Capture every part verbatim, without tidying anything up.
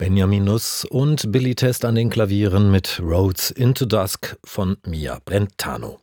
Benjamin Nuss und Billy Test an den Klavieren mit Roads into Dusk von Mia Brentano.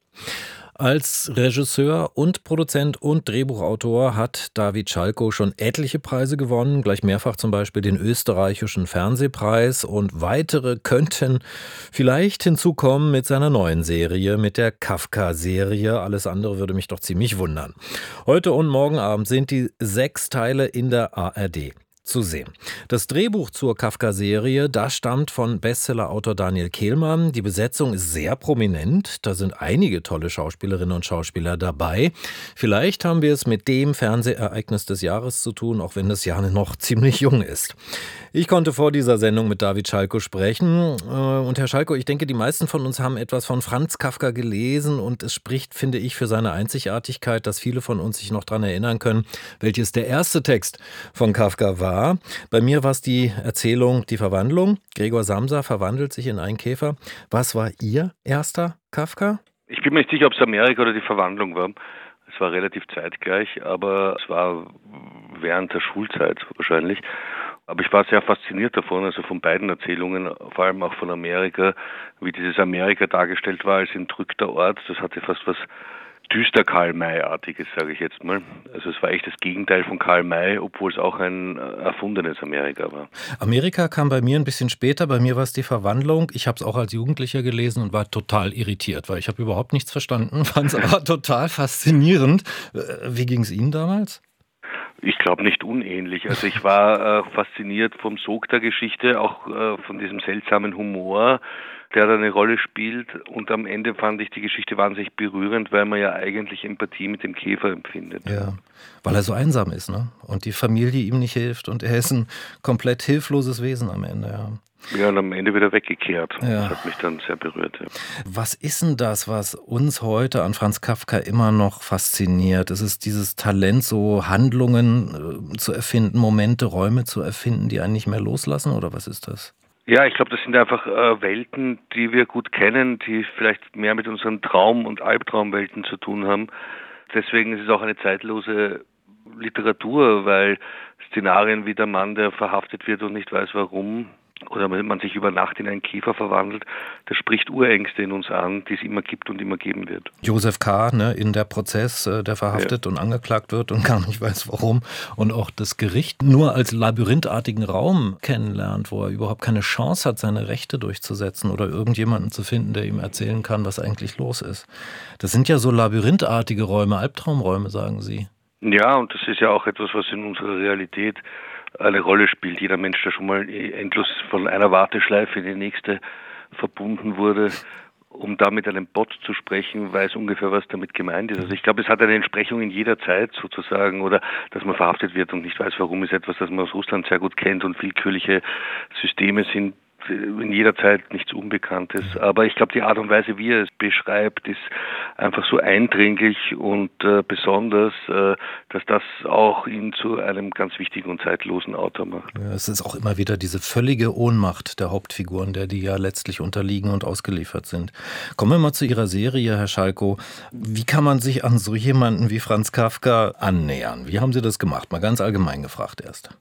Als Regisseur und Produzent und Drehbuchautor hat David Schalko schon etliche Preise gewonnen, gleich mehrfach zum Beispiel den österreichischen Fernsehpreis, und weitere könnten vielleicht hinzukommen mit seiner neuen Serie, mit der Kafka-Serie. Alles andere würde mich doch ziemlich wundern. Heute und morgen Abend sind die sechs Teile in der A R D zu sehen. Das Drehbuch zur Kafka-Serie, das stammt von Bestsellerautor Daniel Kehlmann. Die Besetzung ist sehr prominent. Da sind einige tolle Schauspielerinnen und Schauspieler dabei. Vielleicht haben wir es mit dem Fernsehereignis des Jahres zu tun, auch wenn das Jahr noch ziemlich jung ist. Ich konnte vor dieser Sendung mit David Schalko sprechen. Und Herr Schalko, ich denke, die meisten von uns haben etwas von Franz Kafka gelesen, und es spricht, finde ich, für seine Einzigartigkeit, dass viele von uns sich noch daran erinnern können, welches der erste Text von Kafka war. Bei mir war es die Erzählung Die Verwandlung. Gregor Samsa verwandelt sich in einen Käfer. Was war Ihr erster Kafka? Ich bin mir nicht sicher, ob es Amerika oder Die Verwandlung war. Es war relativ zeitgleich, aber es war während der Schulzeit wahrscheinlich. Aber ich war sehr fasziniert davon, also von beiden Erzählungen, vor allem auch von Amerika, wie dieses Amerika dargestellt war als entrückter Ort. Das hatte fast was düster Karl-May-artiges, sage ich jetzt mal. Also es war echt das Gegenteil von Karl May, obwohl es auch ein erfundenes Amerika war. Amerika kam bei mir ein bisschen später. Bei mir war es Die Verwandlung. Ich habe es auch als Jugendlicher gelesen und war total irritiert, weil ich habe überhaupt nichts verstanden, fand es aber total faszinierend. Wie ging es Ihnen damals? Ich glaube nicht unähnlich. Also ich war äh, fasziniert vom Sog der Geschichte, auch äh, von diesem seltsamen Humor, der da eine Rolle spielt. Und am Ende fand ich die Geschichte wahnsinnig berührend, weil man ja eigentlich Empathie mit dem Käfer empfindet. Ja, weil er so einsam ist, ne? Und die Familie ihm nicht hilft, und er ist ein komplett hilfloses Wesen am Ende, ja. Ja, und am Ende wieder weggekehrt. Ja. Das hat mich dann sehr berührt. Ja. Was ist denn das, was uns heute an Franz Kafka immer noch fasziniert? Es ist dieses Talent, so Handlungen äh, zu erfinden, Momente, Räume zu erfinden, die einen nicht mehr loslassen, oder was ist das? Ja, ich glaube, das sind einfach äh, Welten, die wir gut kennen, die vielleicht mehr mit unseren Traum- und Albtraumwelten zu tun haben. Deswegen ist es auch eine zeitlose Literatur, weil Szenarien wie der Mann, der verhaftet wird und nicht weiß warum, oder man sich über Nacht in einen Käfer verwandelt, das spricht Urängste in uns an, die es immer gibt und immer geben wird. Josef K., ne, in der Prozess, äh, der verhaftet ja. und angeklagt wird und gar nicht weiß warum, und auch das Gericht nur als labyrinthartigen Raum kennenlernt, wo er überhaupt keine Chance hat, seine Rechte durchzusetzen oder irgendjemanden zu finden, der ihm erzählen kann, was eigentlich los ist. Das sind ja so labyrinthartige Räume, Albtraumräume, sagen Sie. Ja, und das ist ja auch etwas, was in unserer Realität eine Rolle spielt. Jeder Mensch, der schon mal endlos von einer Warteschleife in die nächste verbunden wurde, um da mit einem Bot zu sprechen, weiß ungefähr, was damit gemeint ist. Also ich glaube, es hat eine Entsprechung in jeder Zeit sozusagen, oder dass man verhaftet wird und nicht weiß, warum, ist etwas, das man aus Russland sehr gut kennt, und willkürliche Systeme sind in jeder Zeit nichts Unbekanntes. Aber ich glaube, die Art und Weise, wie er es beschreibt, ist einfach so eindringlich und äh, besonders, äh, dass das auch ihn zu einem ganz wichtigen und zeitlosen Autor macht. Ja, es ist auch immer wieder diese völlige Ohnmacht der Hauptfiguren, der die ja letztlich unterliegen und ausgeliefert sind. Kommen wir mal zu Ihrer Serie, Herr Schalko. Wie kann man sich an so jemanden wie Franz Kafka annähern? Wie haben Sie das gemacht? Mal ganz allgemein gefragt erst.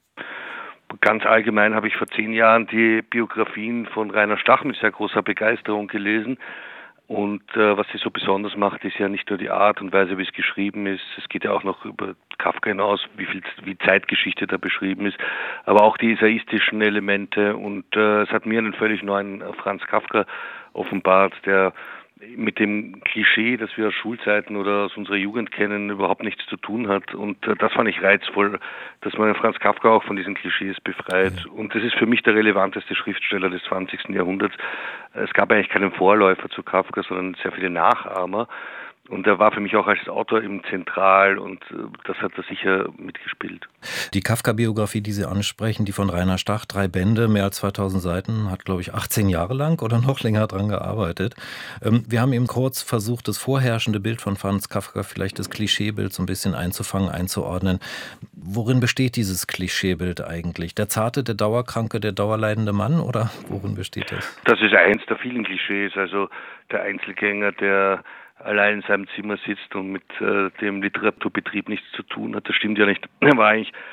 Ganz allgemein habe ich vor zehn Jahren die Biografien von Rainer Stach mit sehr großer Begeisterung gelesen. Und äh, was sie so besonders macht, ist ja nicht nur die Art und Weise, wie es geschrieben ist. Es geht ja auch noch über Kafka hinaus, wie viel wie Zeitgeschichte da beschrieben ist, aber auch die essayistischen Elemente. Und äh, es hat mir einen völlig neuen Franz Kafka offenbart, der mit dem Klischee, das wir aus Schulzeiten oder aus unserer Jugend kennen, überhaupt nichts zu tun hat. Und äh, das fand ich reizvoll, dass man Franz Kafka auch von diesen Klischees befreit. Mhm. Und das ist für mich der relevanteste Schriftsteller des zwanzigsten Jahrhunderts. Es gab eigentlich keinen Vorläufer zu Kafka, sondern sehr viele Nachahmer. Und er war für mich auch als Autor eben zentral, und das hat er sicher mitgespielt. Die Kafka-Biografie, die Sie ansprechen, die von Rainer Stach, drei Bände, mehr als zweitausend Seiten, hat, glaube ich, achtzehn Jahre lang oder noch länger dran gearbeitet. Wir haben eben kurz versucht, das vorherrschende Bild von Franz Kafka, vielleicht das Klischeebild, so ein bisschen einzufangen, einzuordnen. Worin besteht dieses Klischeebild eigentlich? Der zarte, der dauerkranke, der dauerleidende Mann, oder worin besteht das? Das ist eins der vielen Klischees, also der Einzelgänger, der allein in seinem Zimmer sitzt und mit äh, dem Literaturbetrieb nichts zu tun hat. Das stimmt ja nicht. Er war eigentlich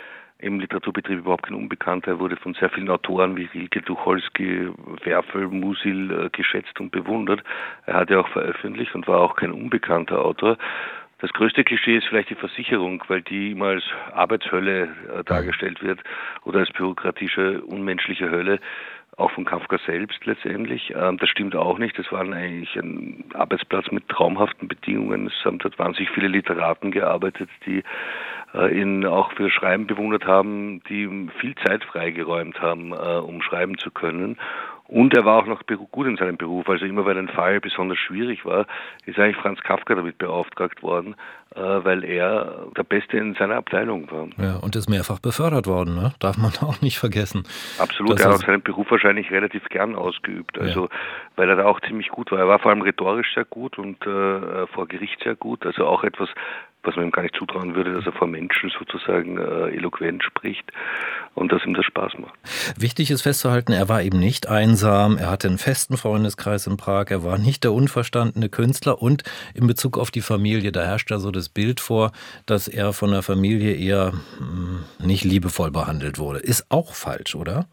im Literaturbetrieb überhaupt kein Unbekannter. Er wurde von sehr vielen Autoren wie Rilke, Tucholsky, Werfel, Musil geschätzt und bewundert. Er hat ja auch veröffentlicht und war auch kein unbekannter Autor. Das größte Klischee ist vielleicht die Versicherung, weil die immer als Arbeitshölle äh, dargestellt wird oder als bürokratische, unmenschliche Hölle, auch von Kafka selbst letztendlich. Ähm, das stimmt auch nicht. Das war eigentlich ein Arbeitsplatz mit traumhaften Bedingungen. Es haben dort wahnsinnig viele Literaten gearbeitet, die äh, ihn auch für Schreiben bewundert haben, die ihm viel Zeit freigeräumt haben, äh, um schreiben zu können. Und er war auch noch gut in seinem Beruf, also immer weil ein Fall besonders schwierig war, ist eigentlich Franz Kafka damit beauftragt worden, äh, weil er der Beste in seiner Abteilung war. Ja, und ist mehrfach befördert worden, ne? Darf man auch nicht vergessen. Absolut, er hat auch seinen Beruf wahrscheinlich relativ gern ausgeübt, also ja. Weil er da auch ziemlich gut war. Er war vor allem rhetorisch sehr gut und äh, vor Gericht sehr gut, also auch etwas, was man ihm gar nicht zutrauen würde, dass er vor Menschen sozusagen äh, eloquent spricht und dass ihm das Spaß macht. Wichtig ist festzuhalten, er war eben nicht einsam, er hatte einen festen Freundeskreis in Prag, er war nicht der unverstandene Künstler und in Bezug auf die Familie, da herrscht ja so das Bild vor, dass er von der Familie eher mh, nicht liebevoll behandelt wurde. Ist auch falsch, oder?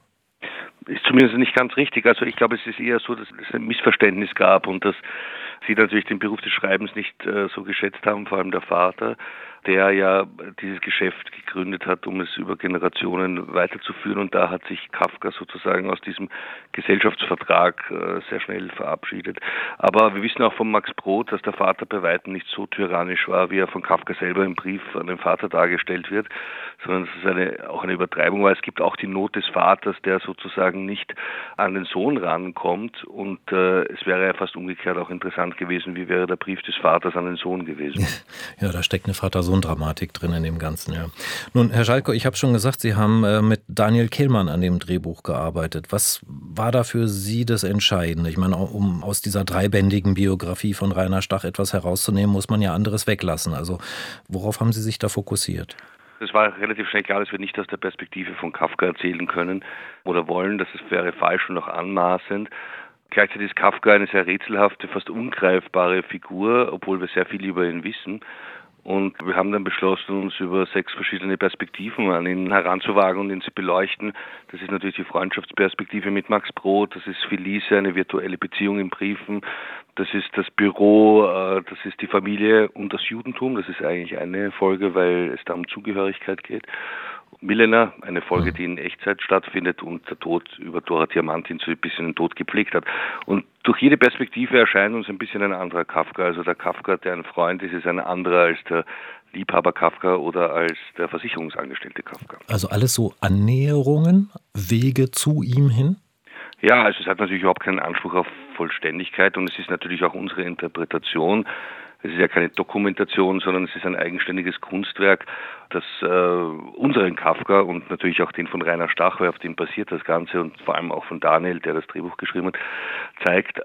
Ist zumindest nicht ganz richtig. Also ich glaube, es ist eher so, dass es ein Missverständnis gab und dass sie natürlich den Beruf des Schreibens nicht äh, so geschätzt haben, vor allem der Vater, der ja dieses Geschäft gegründet hat, um es über Generationen weiterzuführen. Und da hat sich Kafka sozusagen aus diesem Gesellschaftsvertrag äh, sehr schnell verabschiedet. Aber wir wissen auch von Max Brod, dass der Vater bei weitem nicht so tyrannisch war, wie er von Kafka selber im Brief an den Vater dargestellt wird, sondern dass es eine, auch eine Übertreibung war. Es gibt auch die Not des Vaters, der sozusagen nicht an den Sohn rankommt. Und äh, es wäre ja fast umgekehrt auch interessant gewesen, wie wäre der Brief des Vaters an den Sohn gewesen. Ja, da steckt eine Vater-Sohn-Dramatik drin in dem Ganzen, ja. Nun, Herr Schalko, ich habe schon gesagt, Sie haben äh, mit Daniel Kehlmann an dem Drehbuch gearbeitet. Was war da für Sie das Entscheidende? Ich meine, um aus dieser dreibändigen Biografie von Rainer Stach etwas herauszunehmen, muss man ja anderes weglassen. Also worauf haben Sie sich da fokussiert? Es war relativ schnell klar, dass wir nicht aus der Perspektive von Kafka erzählen können oder wollen. Das wäre falsch und auch anmaßend. Gleichzeitig ist Kafka eine sehr rätselhafte, fast ungreifbare Figur, obwohl wir sehr viel über ihn wissen. Und wir haben dann beschlossen, uns über sechs verschiedene Perspektiven an ihn heranzuwagen und ihn zu beleuchten. Das ist natürlich die Freundschaftsperspektive mit Max Brod, das ist Felice, eine virtuelle Beziehung in Briefen, das ist das Büro, das ist die Familie und das Judentum. Das ist eigentlich eine Folge, weil es da um Zugehörigkeit geht. Milena, eine Folge, die in Echtzeit stattfindet und der Tod über Dora Diamantin so ein bisschen den Tod gepflegt hat. Und durch jede Perspektive erscheint uns ein bisschen ein anderer Kafka. Also der Kafka, der ein Freund ist, ist ein anderer als der Liebhaber Kafka oder als der Versicherungsangestellte Kafka. Also alles so Annäherungen, Wege zu ihm hin? Ja, also es hat natürlich überhaupt keinen Anspruch auf Vollständigkeit und es ist natürlich auch unsere Interpretation. Es ist ja keine Dokumentation, sondern es ist ein eigenständiges Kunstwerk, das äh, unseren Kafka und natürlich auch den von Rainer Stach, auf dem basiert das Ganze und vor allem auch von Daniel, der das Drehbuch geschrieben hat, zeigt.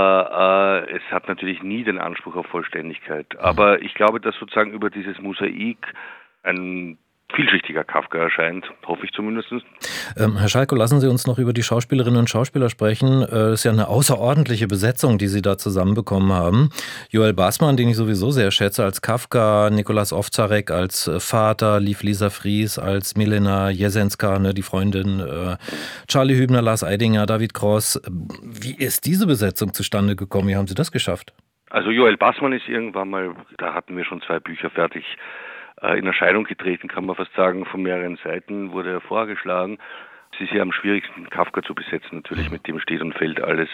Aber äh, es hat natürlich nie den Anspruch auf Vollständigkeit. Aber ich glaube, dass sozusagen über dieses Mosaik ein vielschichtiger Kafka erscheint, hoffe ich zumindest. Ähm, Herr Schalko, lassen Sie uns noch über die Schauspielerinnen und Schauspieler sprechen. Es äh, ist ja eine außerordentliche Besetzung, die Sie da zusammenbekommen haben. Joel Bassmann, den ich sowieso sehr schätze, als Kafka, Nikolas Ovtcharek als äh, Vater, Liv Lisa Fries als Milena Jesenska, ne, die Freundin, äh, Charlie Hübner, Lars Eidinger, David Cross. Wie ist diese Besetzung zustande gekommen? Wie haben Sie das geschafft? Also Joel Bassmann ist irgendwann mal, da hatten wir schon zwei Bücher fertig, in Erscheinung getreten, kann man fast sagen, von mehreren Seiten wurde er vorgeschlagen. Es ist ja am schwierigsten, Kafka zu besetzen, natürlich, mit dem steht und fällt alles.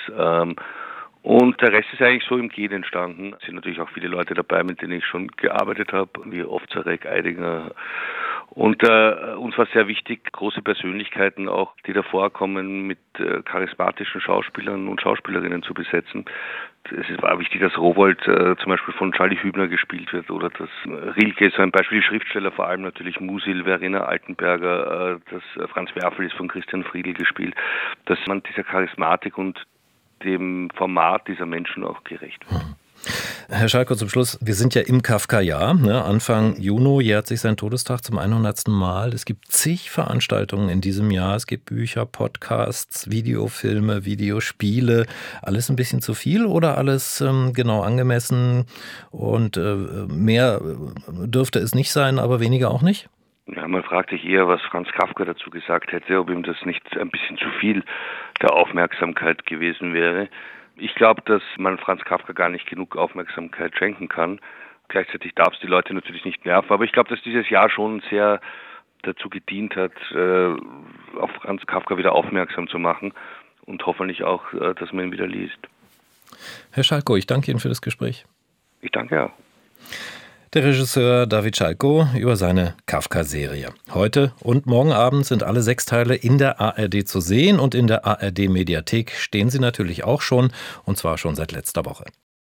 Und der Rest ist eigentlich so im Gehen entstanden. Es sind natürlich auch viele Leute dabei, mit denen ich schon gearbeitet habe, wie Ovtcharek, Eidinger. Und äh, uns war sehr wichtig, große Persönlichkeiten auch, die da vorkommen, mit äh, charismatischen Schauspielern und Schauspielerinnen zu besetzen. Es war wichtig, dass Rowohlt äh, zum Beispiel von Charlie Hübner gespielt wird oder dass Rilke ist so ein Beispiel, die Schriftsteller, vor allem natürlich Musil, Verena Altenberger, äh, dass Franz Werfel ist von Christian Friedl gespielt, dass man dieser Charismatik und dem Format dieser Menschen auch gerecht wird. Herr Schalko, zum Schluss, wir sind ja im Kafka-Jahr. Ne? Anfang Juni jährt sich sein Todestag zum hundertsten Mal. Es gibt zig Veranstaltungen in diesem Jahr. Es gibt Bücher, Podcasts, Videofilme, Videospiele. Alles ein bisschen zu viel oder alles ähm, genau angemessen? Und äh, mehr dürfte es nicht sein, aber weniger auch nicht? Ja, man fragt sich eher, was Franz Kafka dazu gesagt hätte, ob ihm das nicht ein bisschen zu viel der Aufmerksamkeit gewesen wäre. Ich glaube, dass man Franz Kafka gar nicht genug Aufmerksamkeit schenken kann. Gleichzeitig darf es die Leute natürlich nicht nerven, aber ich glaube, dass dieses Jahr schon sehr dazu gedient hat, auf Franz Kafka wieder aufmerksam zu machen und hoffentlich auch, dass man ihn wieder liest. Herr Schalko, ich danke Ihnen für das Gespräch. Ich danke auch. Der Regisseur David Schalko über seine Kafka-Serie. Heute und morgen Abend sind alle sechs Teile in der A R D zu sehen und in der A R D-Mediathek stehen sie natürlich auch schon, und zwar schon seit letzter Woche.